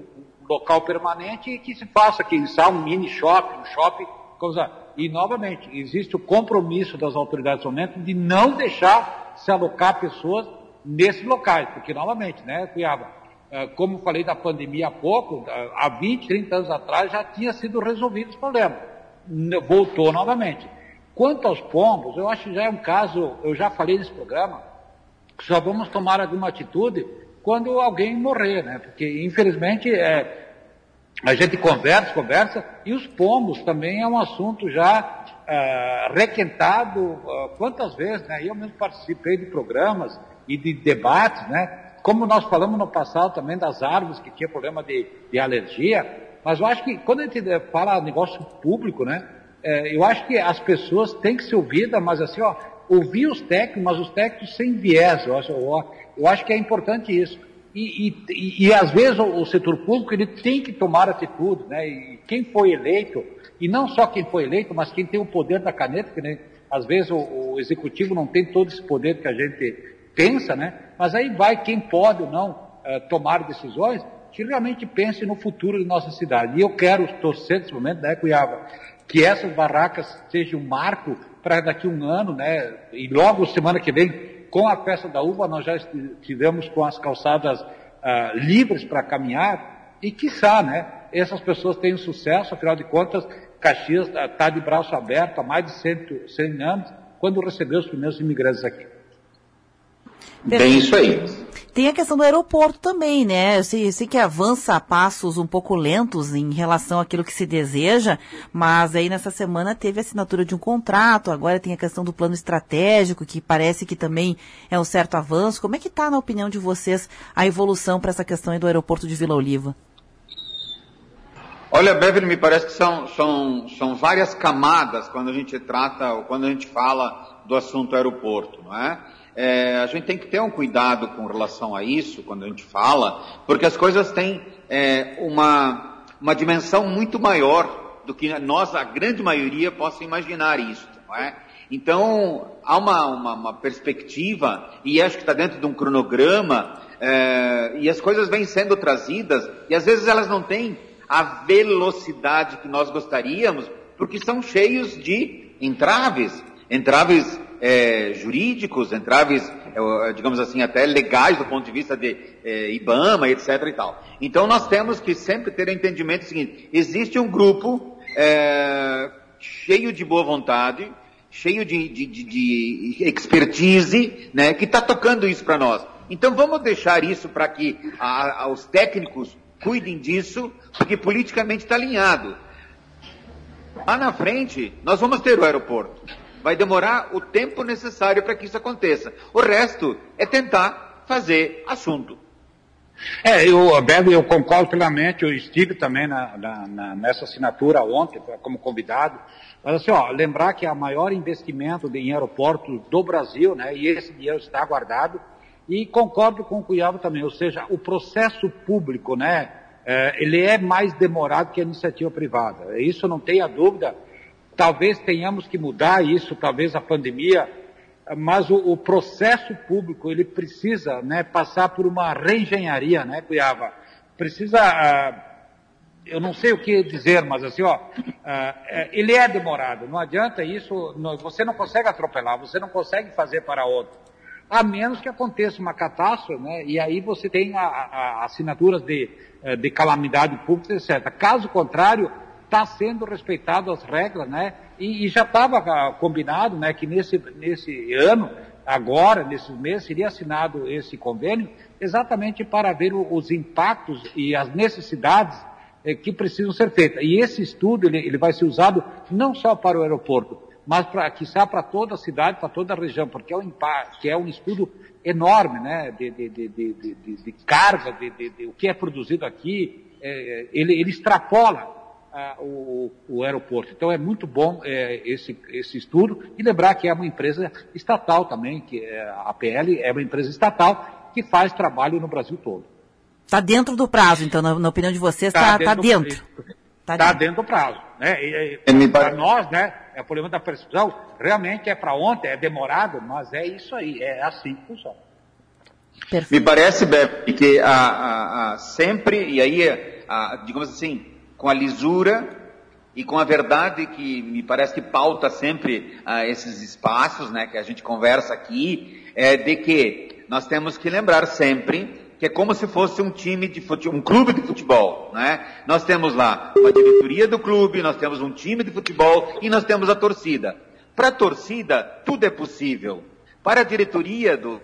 local permanente e que se faça, quem sabe, um mini shopping, coisa. E, novamente, existe o compromisso das autoridades no momento de não deixar se alocar pessoas nesses locais, porque, novamente, né, Cuiaba, como falei da pandemia há pouco, há 20, 30 anos atrás já tinha sido resolvido esse problema. Voltou novamente. Quanto aos pombos, eu acho que já é um caso, eu já falei nesse programa, que só vamos tomar alguma atitude quando alguém morrer, né? Porque, infelizmente, a gente conversa, e os pombos também é um assunto já requentado quantas vezes, né? Eu mesmo participei de programas e de debates, né? Como nós falamos no passado também das árvores que tinha problema de alergia, mas eu acho que quando a gente fala negócio público, né? Eu acho que as pessoas têm que ser ouvidas, mas assim, ouvir os técnicos, mas os técnicos sem viés, eu acho que é importante isso. E às vezes o setor público ele tem que tomar atitude, né? E quem foi eleito, e não só quem foi eleito, mas quem tem o poder da caneta, que né, às vezes o executivo não tem todo esse poder que a gente pensa, né? Mas aí vai quem pode ou não tomar decisões que realmente pense no futuro de nossa cidade. E eu quero torcer nesse momento, né, Cuiaba, que essas barracas sejam um marco para daqui a um ano, né? E logo semana que vem, com a festa da uva, nós já estivemos com as calçadas livres para caminhar e, quiçá, né? Essas pessoas tenham sucesso, afinal de contas, Caxias está de braço aberto há mais de 100 anos, quando recebeu os primeiros imigrantes aqui. Bem isso aí. Tem a questão do aeroporto também, né? Eu sei que avança a passos um pouco lentos em relação àquilo que se deseja, mas aí nessa semana teve a assinatura de um contrato, agora tem a questão do plano estratégico, que parece que também é um certo avanço. Como é que está, na opinião de vocês, a evolução para essa questão aí do aeroporto de Vila Oliva? Olha, Beverly, me parece que são várias camadas quando a gente trata, ou quando a gente fala do assunto aeroporto, não é? A gente tem que ter um cuidado com relação a isso, quando a gente fala, porque as coisas têm uma dimensão muito maior do que nós, a grande maioria, possa imaginar isso, não é? Então, há uma perspectiva, e acho que está dentro de um cronograma, e as coisas vêm sendo trazidas, e às vezes elas não têm a velocidade que nós gostaríamos, porque são cheios de entraves jurídicos, entraves, digamos assim, até legais do ponto de vista de IBAMA, etc. e tal. Então nós temos que sempre ter o entendimento seguinte: existe um grupo cheio de boa vontade, cheio de expertise, né, que está tocando isso para nós. Então vamos deixar isso para que os técnicos cuidem disso, porque politicamente está alinhado. Lá na frente, nós vamos ter o aeroporto. Vai demorar o tempo necessário para que isso aconteça. O resto é tentar fazer assunto. Eu concordo plenamente, eu estive também nessa assinatura ontem, como convidado, mas assim, lembrar que é o maior investimento em aeroportos do Brasil, né, e esse dinheiro está guardado, e concordo com o Cuiaba também, ou seja, o processo público, né, ele é mais demorado que a iniciativa privada, isso não tenha dúvida. Talvez tenhamos que mudar isso, talvez a pandemia, mas o processo público, ele precisa, né, passar por uma reengenharia, né, Cuiaba? Precisa, eu não sei o que dizer, mas assim, ele é demorado, não adianta isso, você não consegue atropelar, você não consegue fazer para outro, a menos que aconteça uma catástrofe, né, e aí você tem assinaturas de calamidade pública, etc. Caso contrário, está sendo respeitado as regras, né? E já estava combinado, né, que nesse ano, agora, nesses meses, seria assinado esse convênio exatamente para ver os impactos e as necessidades que precisam ser feitas. E esse estudo, ele vai ser usado não só para o aeroporto, mas quiçá para toda a cidade, para toda a região, porque é um estudo enorme, né, de carga, de o que é produzido aqui, ele extrapola o aeroporto. Então é muito bom esse estudo, e lembrar que é uma empresa estatal também, que a APL é uma empresa estatal que faz trabalho no Brasil todo. Está dentro do prazo, então, na opinião de vocês, está dentro. Está dentro do prazo. Né? Para nós, né, o problema da prescrição realmente é para ontem, é demorado, mas é isso aí, é assim que funciona. Perfeito. Me parece, Beto, que sempre, e aí digamos assim, com a lisura e com a verdade que me parece que pauta sempre esses espaços, né, que a gente conversa aqui, de que nós temos que lembrar sempre que é como se fosse um time de futebol, um clube de futebol, né? Nós temos lá uma diretoria do clube, nós temos um time de futebol e nós temos a torcida. Para a torcida, tudo é possível. Para a diretoria do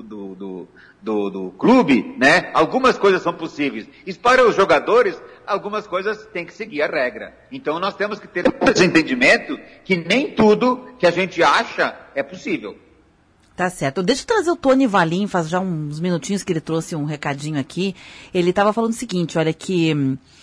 clube, né, algumas coisas são possíveis. E para os jogadores, algumas coisas têm que seguir a regra. Então nós temos que ter esse entendimento que nem tudo que a gente acha é possível. Tá certo. Deixa eu trazer o Tony Valim, faz já uns minutinhos que ele trouxe um recadinho aqui. Ele estava falando o seguinte, olha que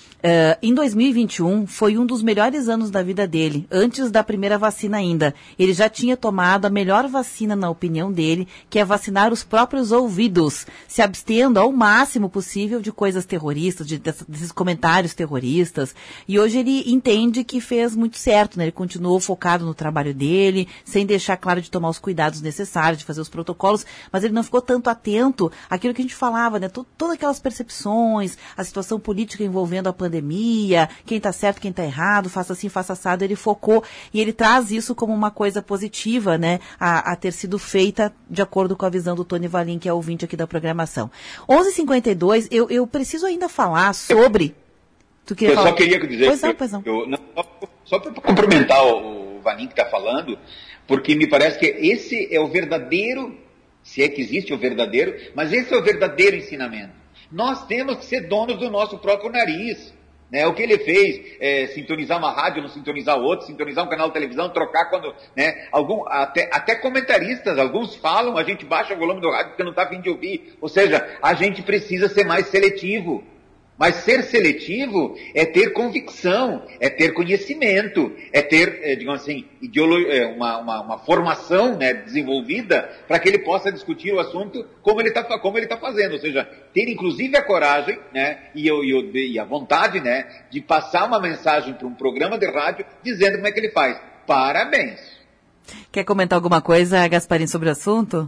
em 2021 foi um dos melhores anos da vida dele, antes da primeira vacina ainda. Ele já tinha tomado a melhor vacina, na opinião dele, que é vacinar os próprios ouvidos, se abstendo ao máximo possível de coisas terroristas, desses comentários terroristas. E hoje ele entende que fez muito certo, né? Ele continuou focado no trabalho dele, sem deixar claro de tomar os cuidados necessários, de fazer os protocolos, mas ele não ficou tanto atento àquilo que a gente falava, né? Todas aquelas percepções, a situação política envolvendo a pandemia, quem está certo, quem está errado, faça assim, faça assado, ele focou e ele traz isso como uma coisa positiva, né, a ter sido feita de acordo com a visão do Tony Valim, que é ouvinte aqui da programação. 11h52, eu preciso ainda falar sobre... Eu só queria dizer... Pois não. Só para complementar o Valim que está falando, porque me parece que esse é o verdadeiro, se é que existe o verdadeiro, mas esse é o verdadeiro ensinamento. Nós temos que ser donos do nosso próprio nariz. Né, o que ele fez, sintonizar uma rádio, não sintonizar outro, sintonizar um canal de televisão, trocar quando, né, até comentaristas, alguns falam, a gente baixa o volume do rádio porque não está a fim de ouvir. Ou seja, a gente precisa ser mais seletivo. Mas ser seletivo é ter convicção, é ter conhecimento, é ter, digamos assim, uma formação, né, desenvolvida para que ele possa discutir o assunto como ele tá fazendo. Ou seja, ter inclusive a coragem, né, e a vontade, né, de passar uma mensagem para um programa de rádio dizendo como é que ele faz. Parabéns! Quer comentar alguma coisa, Gasparim, sobre o assunto?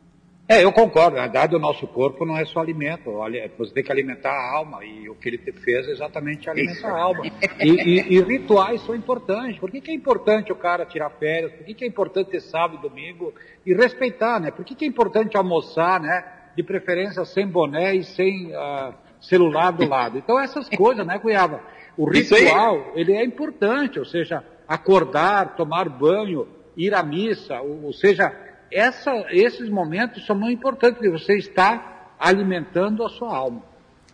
Eu concordo. Na verdade, o nosso corpo não é só alimento. Olha, você tem que alimentar a alma. E o que ele fez é exatamente alimentar a alma. E rituais são importantes. Por que é importante o cara tirar férias? Por que é importante ter sábado e domingo? E respeitar, né? Por que é importante almoçar, né? De preferência sem boné e sem celular do lado. Então, essas coisas, né, Cuiaba? O ritual, ele é importante. Ou seja, acordar, tomar banho, ir à missa. Ou seja... Esses momentos são muito importantes, porque você está alimentando a sua alma.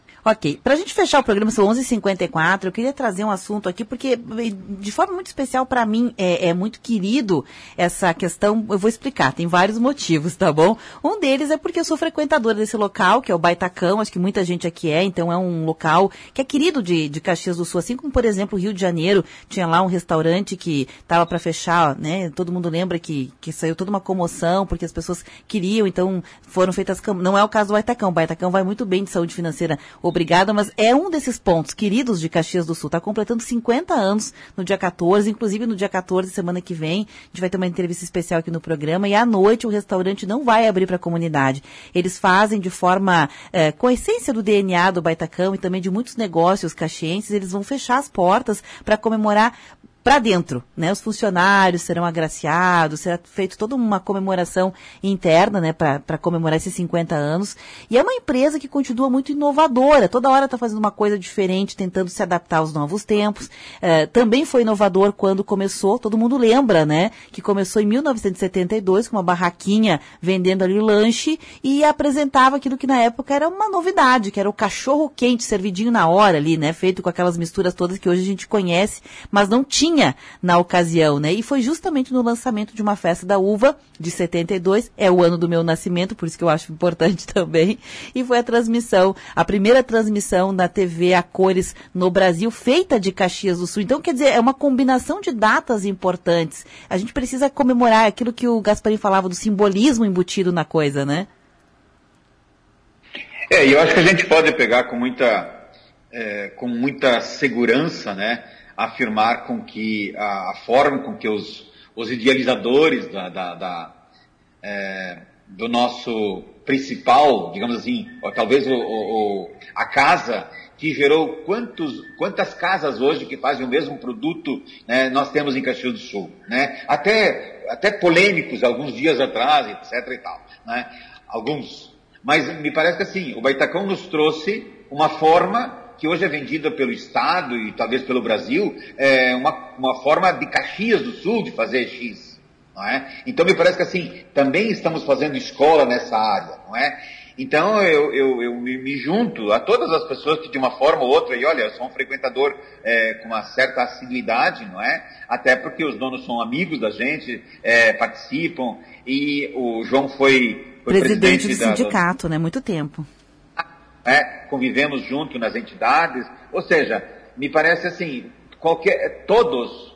Ok, para a gente fechar o programa, são 11h54, eu queria trazer um assunto aqui, porque de forma muito especial para mim é muito querido essa questão, eu vou explicar, tem vários motivos, tá bom? Um deles é porque eu sou frequentadora desse local, que é o Baitacão, acho que muita gente aqui então é um local que é querido de Caxias do Sul, assim como, por exemplo, o Rio de Janeiro, tinha lá um restaurante que estava para fechar, né? Todo mundo lembra que saiu toda uma comoção, porque as pessoas queriam, então foram feitas, não é o caso do Baitacão, o Baitacão vai muito bem de saúde financeira, obrigada, mas é um desses pontos queridos de Caxias do Sul. Está completando 50 anos no dia 14, inclusive no dia 14, semana que vem, a gente vai ter uma entrevista especial aqui no programa, e à noite o restaurante não vai abrir para a comunidade. Eles fazem de forma, com a essência do DNA do Baitacão e também de muitos negócios caxienses, eles vão fechar as portas para comemorar para dentro, né? Os funcionários serão agraciados, será feita toda uma comemoração interna, né? Para comemorar esses 50 anos. E é uma empresa que continua muito inovadora, toda hora está fazendo uma coisa diferente, tentando se adaptar aos novos tempos. Também foi inovador quando começou, todo mundo lembra, né? Que começou em 1972 com uma barraquinha vendendo ali lanche e apresentava aquilo que na época era uma novidade, que era o cachorro quente servidinho na hora ali, né? Feito com aquelas misturas todas que hoje a gente conhece, mas não tinha na ocasião, né? E foi justamente no lançamento de uma festa da uva de 72, é o ano do meu nascimento, por isso que eu acho importante também, e foi a primeira transmissão na TV a cores no Brasil, feita de Caxias do Sul. Então, quer dizer, é uma combinação de datas importantes. A gente precisa comemorar aquilo que o Gasparim falava do simbolismo embutido na coisa, né? E eu acho que a gente pode pegar com muita segurança, né? Afirmar com que a forma com que os idealizadores do nosso principal, digamos assim, ou talvez a casa que gerou quantas casas hoje que fazem o mesmo produto, né, nós temos em Caxias do Sul, né? Até polêmicos alguns dias atrás, etc. e tal, né? Alguns. Mas me parece que assim, o Baitacão nos trouxe uma forma que hoje é vendida pelo Estado e talvez pelo Brasil, uma forma de Caxias do Sul de fazer X, não é? Então me parece que assim, também estamos fazendo escola nessa área, não é? Então eu me junto a todas as pessoas que de uma forma ou outra, e olha, eu sou um frequentador com uma certa assiduidade, não é? Até porque os donos são amigos da gente, participam, e o João foi presidente do sindicato, né? Muito tempo. Convivemos junto nas entidades, ou seja, me parece assim, todos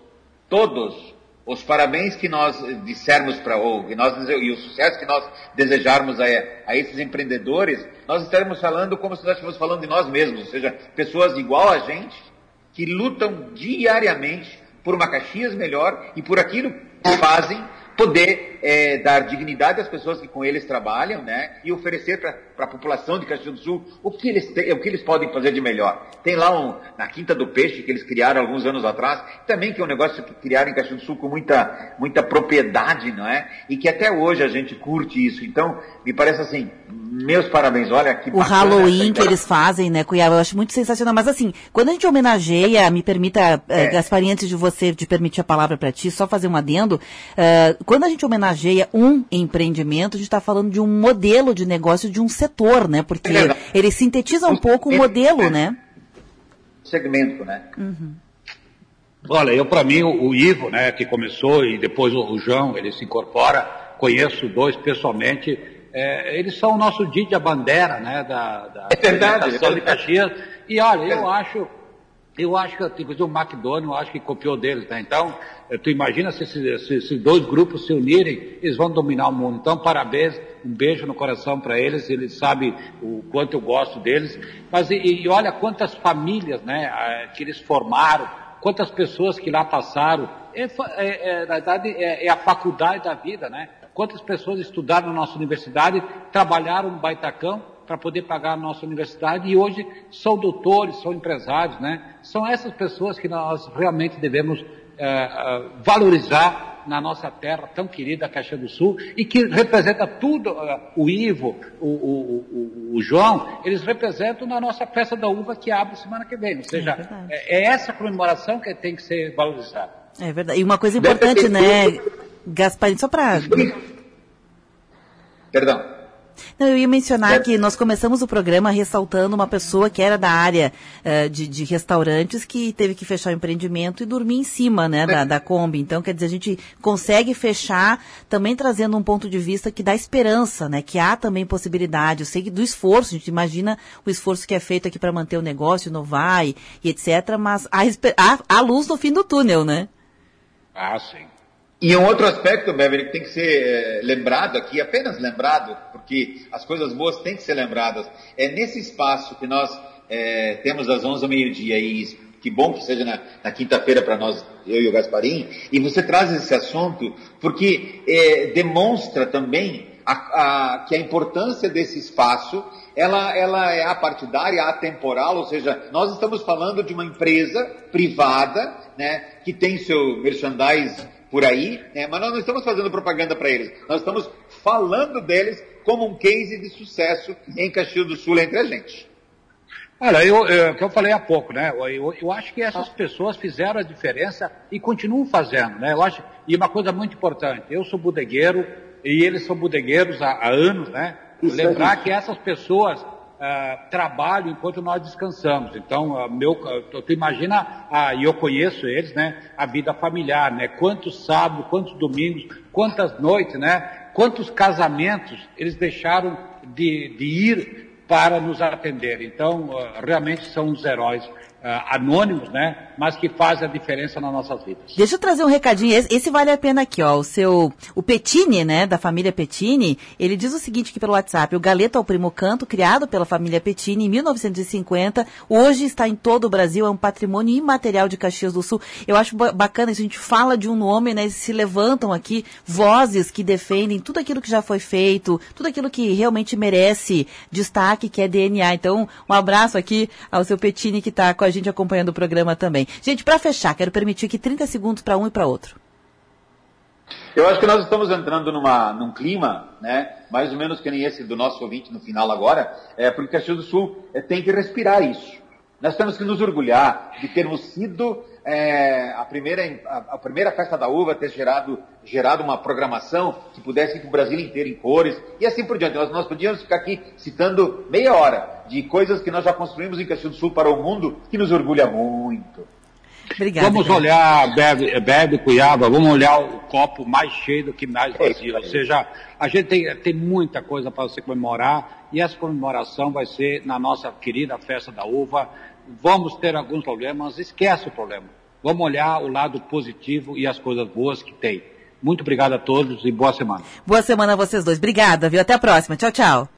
os parabéns que nós dissermos e o sucesso que nós desejarmos a esses empreendedores, nós estaremos falando como se nós estivéssemos falando de nós mesmos, ou seja, pessoas igual a gente, que lutam diariamente por uma Caxias melhor e por aquilo que fazem, poder dar dignidade às pessoas que com eles trabalham, né, e oferecer para a população de Caxias do Sul o que eles podem fazer de melhor. Tem lá na Quinta do Peixe, que eles criaram alguns anos atrás, também que é um negócio que criaram em Caxias do Sul com muita propriedade, não é? E que até hoje a gente curte isso. Então, me parece assim, meus parabéns, olha que bacana. O Halloween que eles fazem, né, Cuiabá, eu acho muito sensacional. Mas assim, quando a gente homenageia, me permita, Gasparinho, antes de permitir a palavra para ti, só fazer um adendo, quando a gente homenageia um empreendimento, a gente está falando de um modelo de negócio de um setor, né? Porque ele sintetiza um pouco o modelo, né? Segmento, né? Uhum. Olha, para mim, o Ivo, né, que começou, e depois o João, ele se incorpora, conheço dois pessoalmente, eles são o nosso Didi Bandeira, né, da apresentação de Caxias, e olha, eu acho que o McDonald's, eu acho que copiou deles, né? Então, tu imagina se esses dois grupos se unirem, eles vão dominar o mundo. Então, parabéns, um beijo no coração para eles sabem o quanto eu gosto deles. Mas, e olha quantas famílias, né, que eles formaram, quantas pessoas que lá passaram. Na verdade, é a faculdade da vida, né? Quantas pessoas estudaram na nossa universidade, trabalharam no Baitacão, para poder pagar a nossa universidade, e hoje são doutores, são empresários, né? São essas pessoas que nós realmente devemos valorizar na nossa terra tão querida, Caxias do Sul, e que representa tudo, o Ivo, o João, eles representam na nossa festa da uva que abre semana que vem, ou seja, essa comemoração que tem que ser valorizada. É verdade, e uma coisa importante, né, Gasparinho, só para... Perdão. Não, eu ia mencionar que nós começamos o programa ressaltando uma pessoa que era da área de restaurantes que teve que fechar o empreendimento e dormir em cima, né, da Kombi. Então, quer dizer, a gente consegue fechar também trazendo um ponto de vista que dá esperança, né, que há também possibilidade. Eu sei que do esforço, a gente imagina o esforço que é feito aqui para manter o negócio, inovar e etc., mas há luz no fim do túnel, né? Ah, sim. E um outro aspecto, Beverly, que tem que ser lembrado aqui, apenas lembrado, porque as coisas boas têm que ser lembradas, é nesse espaço que nós temos às 11 ao meio-dia, e que bom que seja na quinta-feira para nós, eu e o Gasparim, e você traz esse assunto, porque demonstra também que a importância desse espaço, ela é apartidária, atemporal, ou seja, nós estamos falando de uma empresa privada, né, que tem seu merchandise por aí, mas nós não estamos fazendo propaganda para eles, nós estamos falando deles como um case de sucesso em Caxias do Sul entre a gente. Olha, que eu falei há pouco, né? Eu acho que essas pessoas fizeram a diferença e continuam fazendo, né? Eu acho, e uma coisa muito importante, eu sou bodegueiro e eles são bodegueiros há anos, né? Lembrar que essas pessoas trabalham enquanto nós descansamos. Então, tu imagina, e eu conheço eles, né? A vida familiar, né? Quantos sábados, quantos domingos, quantas noites, né? Quantos casamentos eles deixaram de ir para nos atender. Então, realmente são os heróis. anônimos, né? Mas que fazem a diferença nas nossas vidas. Deixa eu trazer um recadinho, esse vale a pena aqui, ó, o Pettini, né, da família Pettini, ele diz o seguinte aqui pelo WhatsApp: o galeto ao primo canto, criado pela família Pettini em 1950, hoje está em todo o Brasil, é um patrimônio imaterial de Caxias do Sul. Eu acho bacana isso, a gente fala de um nome, né, se levantam aqui vozes que defendem tudo aquilo que já foi feito, tudo aquilo que realmente merece destaque, que é DNA. Então, um abraço aqui ao seu Pettini que está com a gente acompanhando o programa também. Gente, para fechar, quero permitir aqui 30 segundos para um e para outro. Eu acho que nós estamos entrando num clima, né, mais ou menos que nem esse do nosso ouvinte no final agora, porque Caxias do Sul tem que respirar isso. Nós temos que nos orgulhar de termos sido a primeira festa da uva, ter gerado uma programação que pudesse ir para o Brasil inteiro em cores, e assim por diante. Nós podíamos ficar aqui citando meia hora de coisas que nós já construímos em Caxias do Sul para o mundo, que nos orgulha muito. Obrigada. Vamos olhar, Bebe, Cuiabá, vamos olhar o copo mais cheio do que mais vazio. Ou seja, a gente tem muita coisa para se comemorar, e essa comemoração vai ser na nossa querida festa da uva. Vamos ter alguns problemas, esquece o problema. Vamos olhar o lado positivo e as coisas boas que tem. Muito obrigado a todos e boa semana. Boa semana a vocês dois. Obrigada, viu? Até a próxima. Tchau, tchau.